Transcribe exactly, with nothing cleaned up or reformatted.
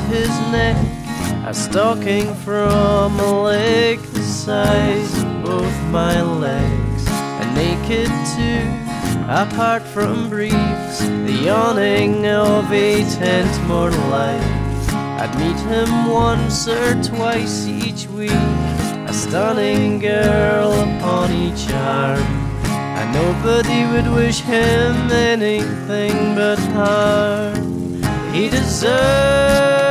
his neck, a stocking from a lake the size of both my legs, and naked too, apart from briefs, the awning of a tent more light. I'd meet him once or twice each week, a stunning girl upon each arm, and nobody would wish him anything but harm. He deserved